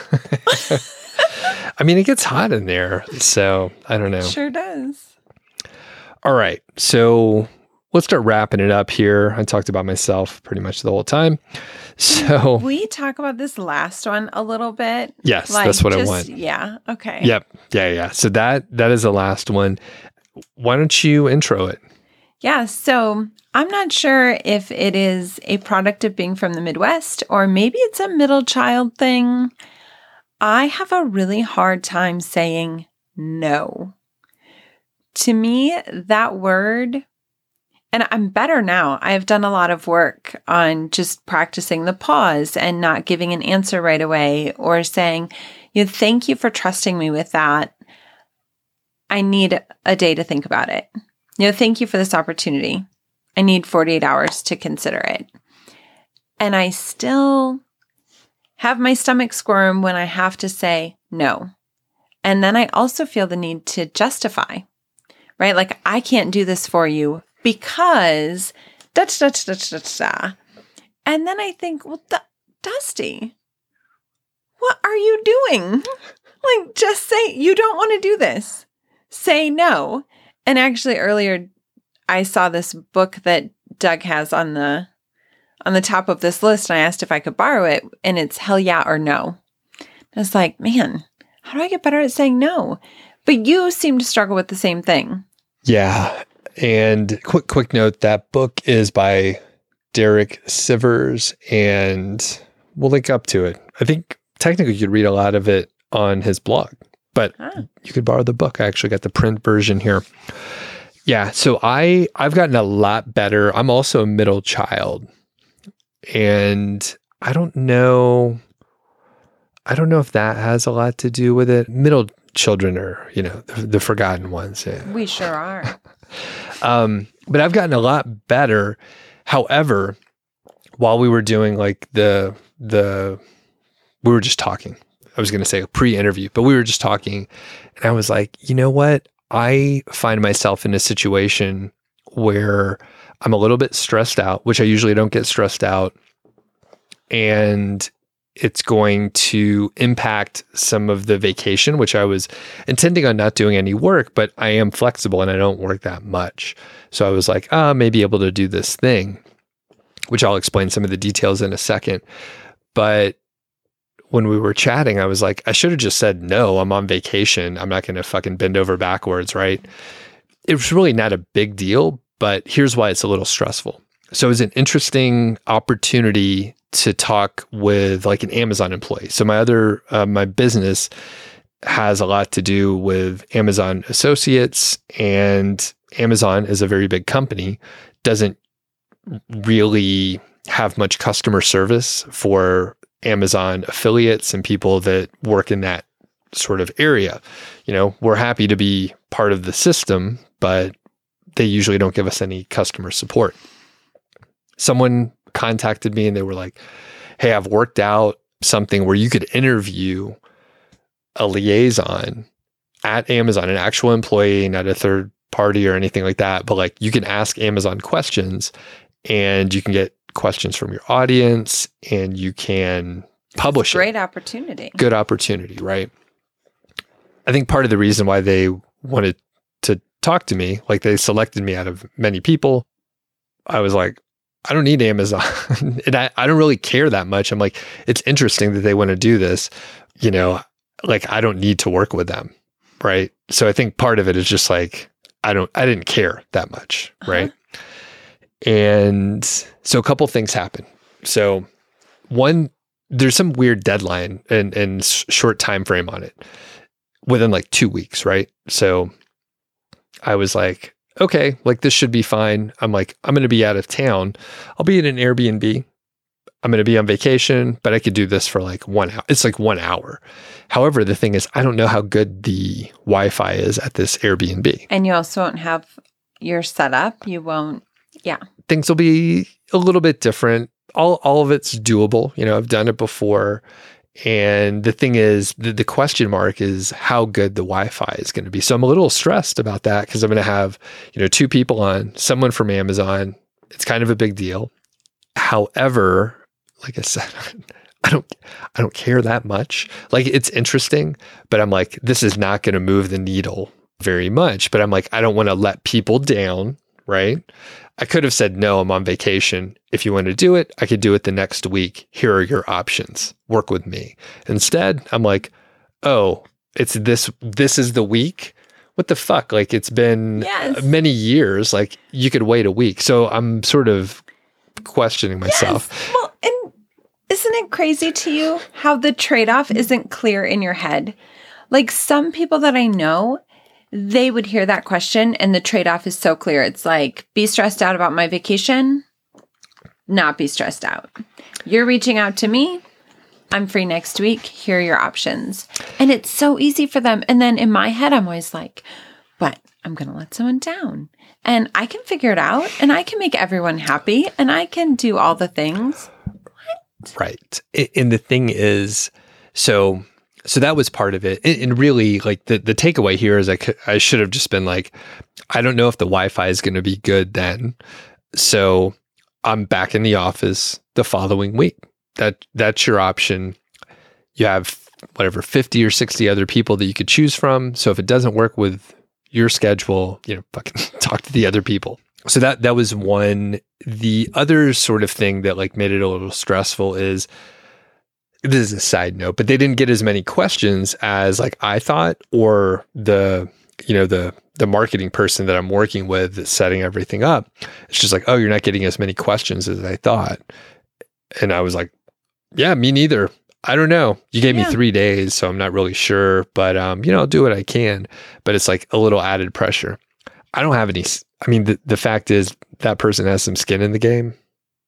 I mean, it gets hot in there, so I don't know. Sure does. All right, so let's start wrapping it up here. I talked about myself pretty much the whole time. So we talk about this last one a little bit. Yes, that's what I want. Yeah. Okay. Yep. Yeah. So that is the last one. Why don't you intro it? Yeah. So I'm not sure if it is a product of being from the Midwest or maybe it's a middle child thing. I have a really hard time saying no. To me, that word, and I'm better now. I've done a lot of work on just practicing the pause and not giving an answer right away or saying, thank you for trusting me with that. I need a day to think about it. Thank you for this opportunity. I need 48 hours to consider it. And I still have my stomach squirm when I have to say no. And then I also feel the need to justify, right? Like, I can't do this for you because And then I think, well, Dusty, what are you doing? Like, just say you don't want to do this. Say no. And actually earlier I saw this book that Doug has on the top of this list, and I asked if I could borrow it, and it's Hell Yeah or No. I was like, man, how do I get better at saying no? But you seem to struggle with the same thing. Yeah. And quick note, that book is by Derek Sivers, and we'll link up to it. I think technically you could read a lot of it on his blog, but you could borrow the book. I actually got the print version here. Yeah, so I've gotten a lot better. I'm also a middle child, and I don't know if that has a lot to do with it. Middle children are, the forgotten ones. Yeah. We sure are. But I've gotten a lot better. However, while we were doing like we were just talking. I was going to say a pre-interview, but we were just talking, and I was like, you know what? I find myself in a situation where I'm a little bit stressed out, which I usually don't get stressed out. And it's going to impact some of the vacation, which I was intending on not doing any work, but I am flexible and I don't work that much. So I was like, I may be able to do this thing, which I'll explain some of the details in a second. But when we were chatting, I was like, I should have just said, no, I'm on vacation. I'm not going to fucking bend over backwards, right? It was really not a big deal, but here's why it's a little stressful. So it was an interesting opportunity to talk with like an Amazon employee. So my business has a lot to do with Amazon associates, and Amazon is a very big company, doesn't really have much customer service for Amazon affiliates and people that work in that sort of area. We're happy to be part of the system, but they usually don't give us any customer support. Someone contacted me and they were like, hey, I've worked out something where you could interview a liaison at Amazon, an actual employee, not a third party or anything like that. But like you can ask Amazon questions and you can get questions from your audience and you can publish it. Great opportunity. Good opportunity, right? I think part of the reason why they wanted to talk to me, like they selected me out of many people, I was like, I don't need Amazon. And I don't really care that much. I'm like, it's interesting that they want to do this. Like I don't need to work with them. Right. So I think part of it is just like, I didn't care that much. Right. And so a couple things happen. So one, there's some weird deadline and short time frame on it within like 2 weeks. Right. So I was like, okay, like this should be fine. I'm like, I'm going to be out of town. I'll be in an Airbnb. I'm going to be on vacation, but I could do this for like 1 hour. It's like 1 hour. However, the thing is, I don't know how good the Wi-Fi is at this Airbnb. And you also won't have your setup. You won't, yeah. Things will be a little bit different. All of it's doable. I've done it before. And the thing is, the question mark is how good the Wi-Fi is going to be. So I'm a little stressed about that because I'm going to have, 2 people on, someone from Amazon. It's kind of a big deal. However, like I said, I don't care that much. Like it's interesting, but I'm like, this is not going to move the needle very much. But I'm like, I don't want to let people down, right? I could have said, no, I'm on vacation. If you want to do it, I could do it the next week. Here are your options. Work with me. Instead, I'm like, oh, it's this is the week. What the fuck? Like it's been many years. Like you could wait a week. So I'm sort of questioning myself. Yes. Well, and isn't it crazy to you how the trade-off isn't clear in your head? Like some people that I know, they would hear that question and the trade-off is so clear. It's like, be stressed out about my vacation, not be stressed out. You're reaching out to me. I'm free next week. Here are your options. And it's so easy for them. And then in my head, I'm always like, but I'm going to let someone down. And I can figure it out and I can make everyone happy and I can do all the things. What? Right. And the thing is, so that was part of it. And really, like the takeaway here is I should have just been like, I don't know if the Wi-Fi is going to be good then. So I'm back in the office the following week. That's your option. You have whatever 50 or 60 other people that you could choose from. So if it doesn't work with your schedule, fucking talk to the other people. So that was one. The other sort of thing that like made it a little stressful is, this is a side note, but they didn't get as many questions as like I thought, or the marketing person that I'm working with that's setting everything up. It's just like, oh, you're not getting as many questions as I thought. And I was like, yeah, me neither. I don't know. You gave me 3 days, so I'm not really sure, but I'll do what I can. But it's like a little added pressure. I don't have any. I mean, the fact is that person has some skin in the game.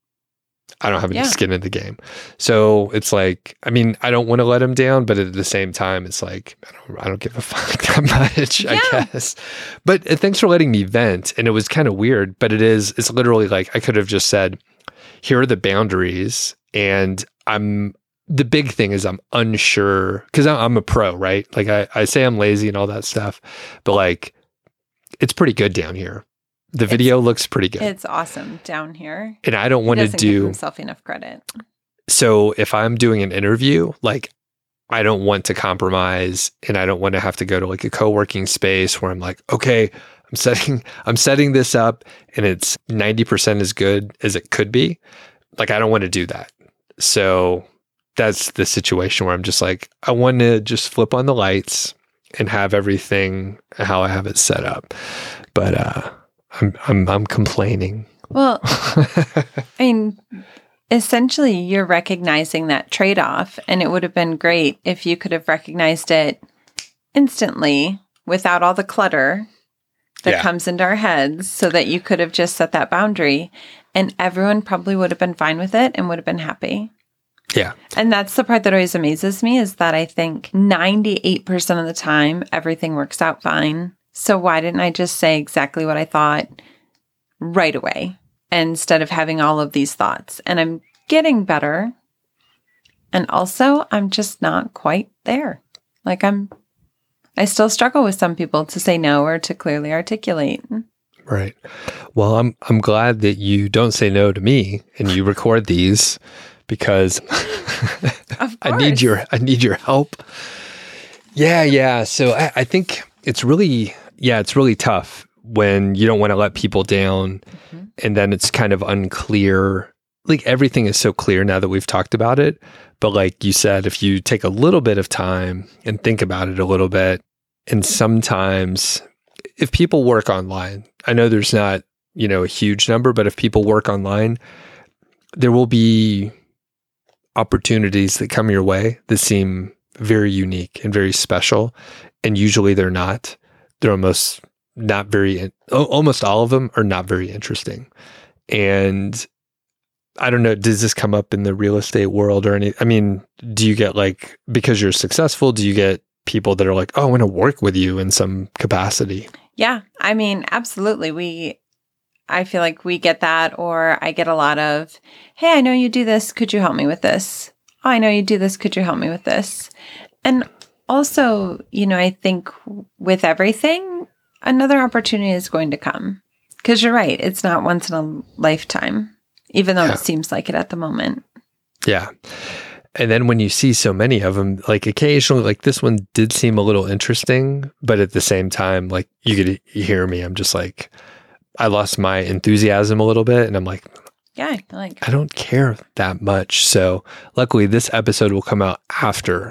I don't have any skin in the game. So it's like, I mean, I don't want to let him down, but at the same time, it's like, I don't give a fuck that much, I guess. But thanks for letting me vent. And it was kind of weird, but it's literally like, I could have just said, here are the boundaries. And the big thing is I'm unsure, because I'm a pro, right? Like I say I'm lazy and all that stuff, but like, it's pretty good down here. The video looks pretty good. It's awesome down here. And I don't want to give himself enough credit. So if I'm doing an interview, like I don't want to compromise and I don't want to have to go to like a co-working space where I'm like, okay, I'm setting this up and it's 90% as good as it could be. Like, I don't want to do that. So that's the situation where I'm just like, I want to just flip on the lights and have everything how I have it set up. But I'm complaining. Well, I mean, essentially you're recognizing that trade-off, and it would have been great if you could have recognized it instantly without all the clutter that comes into our heads, so that you could have just set that boundary and everyone probably would have been fine with it and would have been happy. Yeah. And that's the part that always amazes me, is that I think 98% of the time, everything works out fine. So why didn't I just say exactly what I thought right away instead of having all of these thoughts? And I'm getting better. And also, I'm just not quite there. Like I still struggle with some people to say no or to clearly articulate. Right. Well, I'm glad that you don't say no to me and you record these, because I need your help. Yeah. So I think it's really tough when you don't want to let people down, and then it's kind of unclear. Like, everything is so clear now that we've talked about it. But like you said, if you take a little bit of time and think about it a little bit, and sometimes if people work online, I know there's not, a huge number, but if people work online, there will be opportunities that come your way that seem very unique and very special. And usually they're not. They're almost all of them are not very interesting. And I don't know, does this come up in the real estate world or any? I mean, do you get, like, because you're successful, do you get people that are like, oh, I want to work with you in some capacity? Yeah. I mean, absolutely. I feel like we get that, or I get a lot of, hey, I know you do this. Could you help me with this? Oh, I know you do this. Could you help me with this? And also, I think with everything, another opportunity is going to come, because you're right. It's not once in a lifetime, even though it seems like it at the moment. Yeah. And then when you see so many of them, like occasionally, like this one did seem a little interesting, but at the same time, like you could hear me, I'm just like, I lost my enthusiasm a little bit, and I'm like, I don't care that much. So luckily this episode will come out after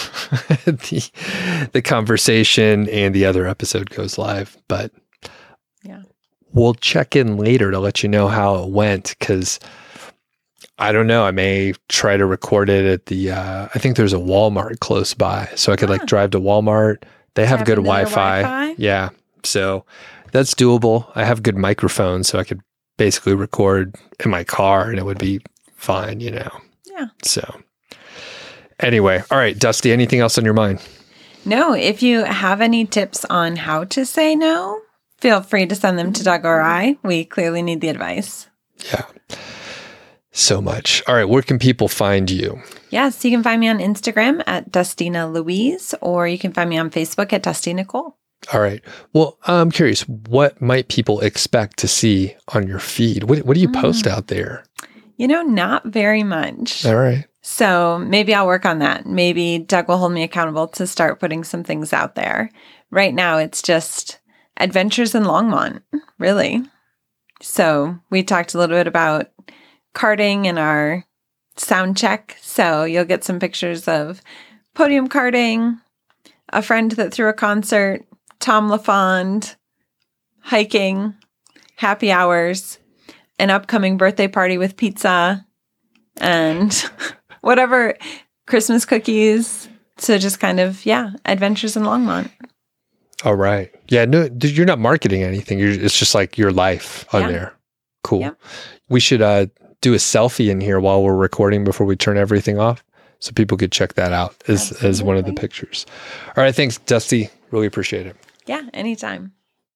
the conversation and the other episode goes live, but we'll check in later to let you know how it went, because I don't know. I may try to record it at the, I think there's a Walmart close by. So I could like drive to Walmart. They have good Wi-Fi. Yeah. So that's doable. I have good microphones, so I could basically record in my car and it would be fine, Yeah. So anyway, all right, Dusty, anything else on your mind? No. If you have any tips on how to say no, feel free to send them to Doug or I. We clearly need the advice. Yeah. So much. All right. Where can people find you? Yes, you can find me on Instagram at Dustina Louise, or you can find me on Facebook at Dusty Nicole. All right. Well, I'm curious, what might people expect to see on your feed? What do you post out there? Not very much. All right. So maybe I'll work on that. Maybe Doug will hold me accountable to start putting some things out there. Right now, it's just adventures in Longmont, really. So we talked a little bit about karting in our sound check. So you'll get some pictures of podium karting, a friend that threw a concert, Tom LaFond, hiking, happy hours, an upcoming birthday party with pizza, and whatever, Christmas cookies. So just kind of, adventures in Longmont. All right. Yeah, no, you're not marketing anything. It's just like your life on there. Cool. Yep. We should do a selfie in here while we're recording before we turn everything off, so people could check that out as one of the pictures. All right. Thanks, Dusty. Really appreciate it. Yeah, anytime.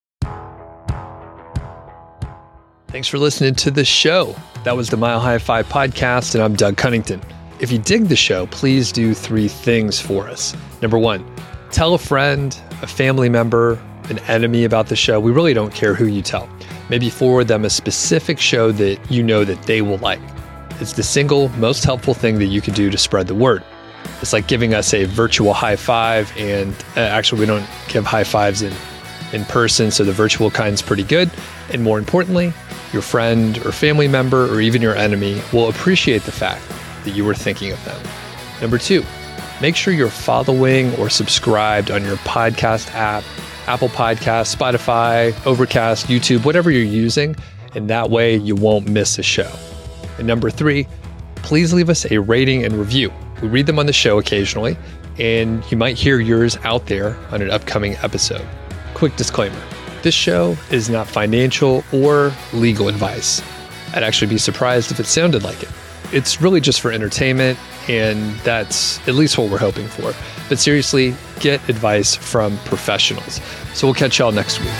Thanks for listening to the show. That was the Mile High 5 podcast, and I'm Doug Cunnington. If you dig the show, please do 3 things for us. Number 1, tell a friend, a family member, an enemy about the show. We really don't care who you tell. Maybe forward them a specific show that you know that they will like. is the single most helpful thing that you can do to spread the word. It's like giving us a virtual high five, and actually we don't give high fives in person, so the virtual kind's pretty good. And more importantly, your friend or family member or even your enemy will appreciate the fact that you were thinking of them. Number 2, make sure you're following or subscribed on your podcast app, Apple Podcasts, Spotify, Overcast, YouTube, whatever you're using, and that way you won't miss a show. And number 3, please leave us a rating and review. We read them on the show occasionally, and you might hear yours out there on an upcoming episode. Quick disclaimer, this show is not financial or legal advice. I'd actually be surprised if it sounded like it. It's really just for entertainment, and that's at least what we're hoping for. But seriously, get advice from professionals. So we'll catch y'all next week.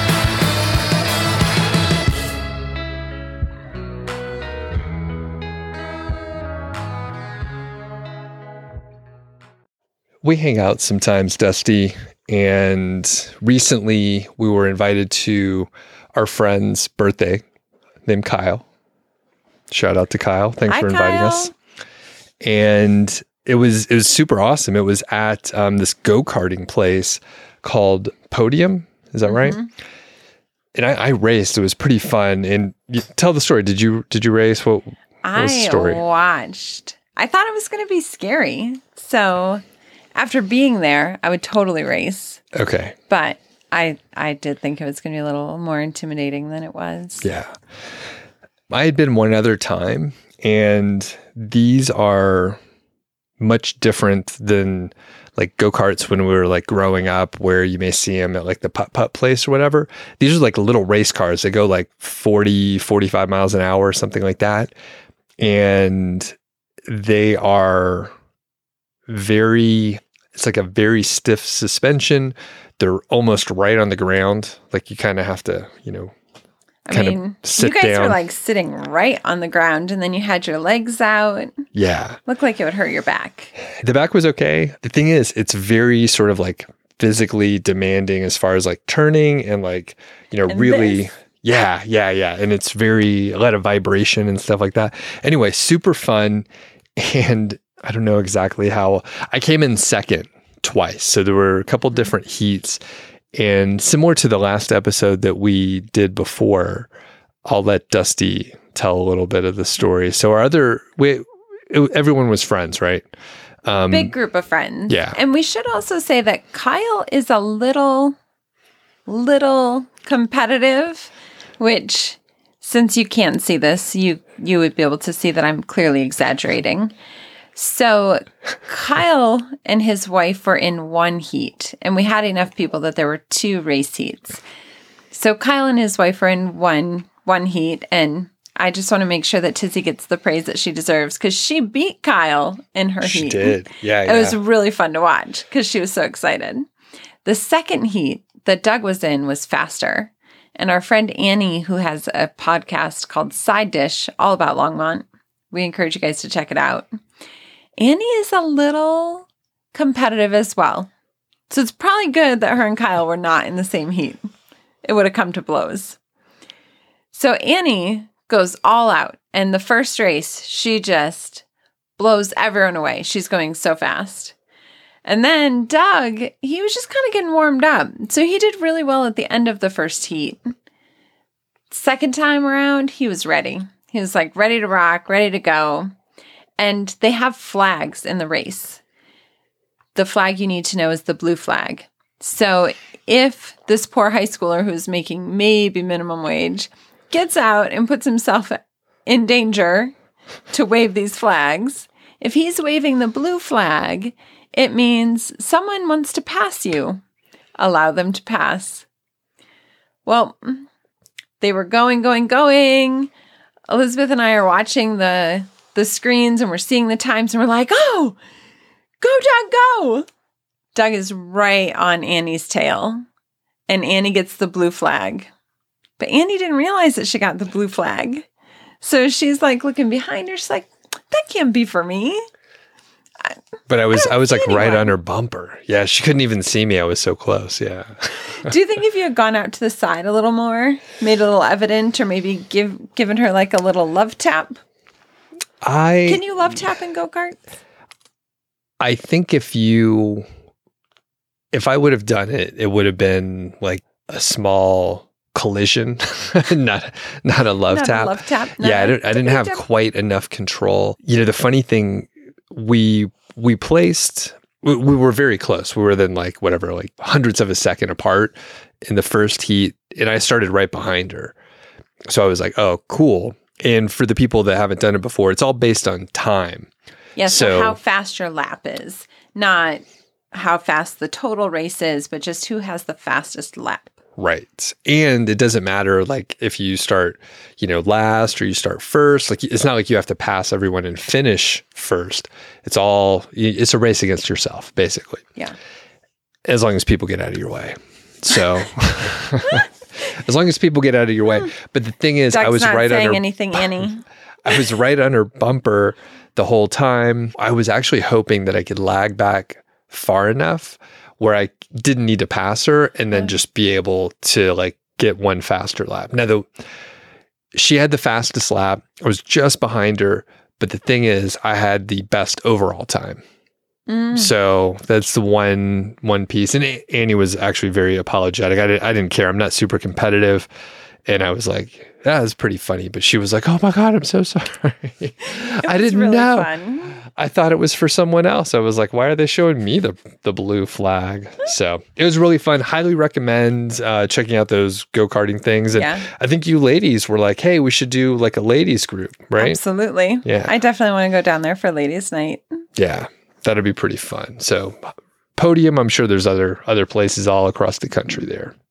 We hang out sometimes, Dusty, and recently we were invited to our friend's birthday named Kyle. Shout out to Kyle. Thanks for inviting us. And it was super awesome. It was at this go-karting place called Podium. Is that right? And I raced. It was pretty fun. And tell the story. Did you race? What was the story? I watched. I thought it was going to be scary. So after being there, I would totally race. Okay. But I did think it was going to be a little more intimidating than it was. Yeah. I had been one other time, and these are much different than like go-karts when we were like growing up, where you may see them at like the putt-putt place or whatever. These are like little race cars. They go like 40, 45 miles an hour or something like that. And they are it's like a very stiff suspension. They're almost right on the ground. Like you kind of have to, sit you guys down. were like sitting right on the ground, and then you had your legs out. Yeah. Looked like it would hurt your back. The back was okay. The thing is, it's very sort of like physically demanding as far as like turning and like, And really. this. Yeah. And it's a lot of vibration and stuff like that. Anyway, super fun. And I don't know exactly how. I came in second twice. So there were a couple different heats. And similar to the last episode that we did before, I'll let Dusty tell a little bit of the story. So everyone was friends, right? Big group of friends. Yeah. And we should also say that Kyle is a little competitive, which, since you can't see this, you would be able to see that I'm clearly exaggerating. So Kyle and his wife were in one heat, and we had enough people that there were 2 race heats. So Kyle and his wife were in one heat, and I just want to make sure that Tizzy gets the praise that she deserves, because she beat Kyle in her heat. She did. Yeah. It was really fun to watch because she was so excited. The second heat that Doug was in was faster. And our friend Annie, who has a podcast called Side Dish, all about Longmont, we encourage you guys to check it out. Annie is a little competitive as well. So it's probably good that her and Kyle were not in the same heat. It would have come to blows. So Annie goes all out. And the first race, she just blows everyone away. She's going so fast. And then Doug, he was just kind of getting warmed up. So he did really well at the end of the first heat. Second time around, he was ready. He was like ready to rock, ready to go. And they have flags in the race. The flag you need to know is the blue flag. So if this poor high schooler who's making maybe minimum wage gets out and puts himself in danger to wave these flags, if he's waving the blue flag, it means someone wants to pass you. Allow them to pass. Well, they were going. Elizabeth and I are watching the screens, and we're seeing the times, and we're like, oh, go, Doug, go. Doug is right on Annie's tail, and Annie gets the blue flag. But Annie didn't realize that she got the blue flag. So she's like looking behind her. She's like, that can't be for me. But I was like right on her bumper. Yeah, she couldn't even see me. I was so close. Yeah. Do you think if you had gone out to the side a little more, made it a little evident, or maybe given her like a little love tap? Can you love tap and go-karts? I think if I would have done it, it would have been like a small collision, not a love tap. A love tap. Yeah, I didn't have quite enough control. The funny thing, we placed, we were very close. We were then like hundreds of a second apart in the first heat, and I started right behind her. So I was like, oh, cool. And for the people that haven't done it before, it's all based on time. Yeah, so how fast your lap is, not how fast the total race is, but just who has the fastest lap. Right. And it doesn't matter like if you start, last or you start first. Like it's not like you have to pass everyone and finish first. It's a race against yourself, basically. Yeah. As long as people get out of your way. So as long as people get out of your way. But the thing is, Doug's I was not right saying under anything, Annie. I was right on her bumper the whole time. I was actually hoping that I could lag back far enough where I didn't need to pass her and then just be able to like get one faster lap. Now, she had the fastest lap. I was just behind her. But the thing is, I had the best overall time. So that's the one piece. And Annie was actually very apologetic. I didn't care. I'm not super competitive. And I was like, that was pretty funny. But she was like, oh my God, I'm so sorry. I didn't really know. Fun. I thought it was for someone else. I was like, why are they showing me the blue flag? So it was really fun. Highly recommend checking out those go-karting things. And I think you ladies were like, hey, we should do like a ladies group, right? Absolutely. Yeah. I definitely want to go down there for ladies' night. Yeah. That'd be pretty fun. So Podium, I'm sure there's other places all across the country there.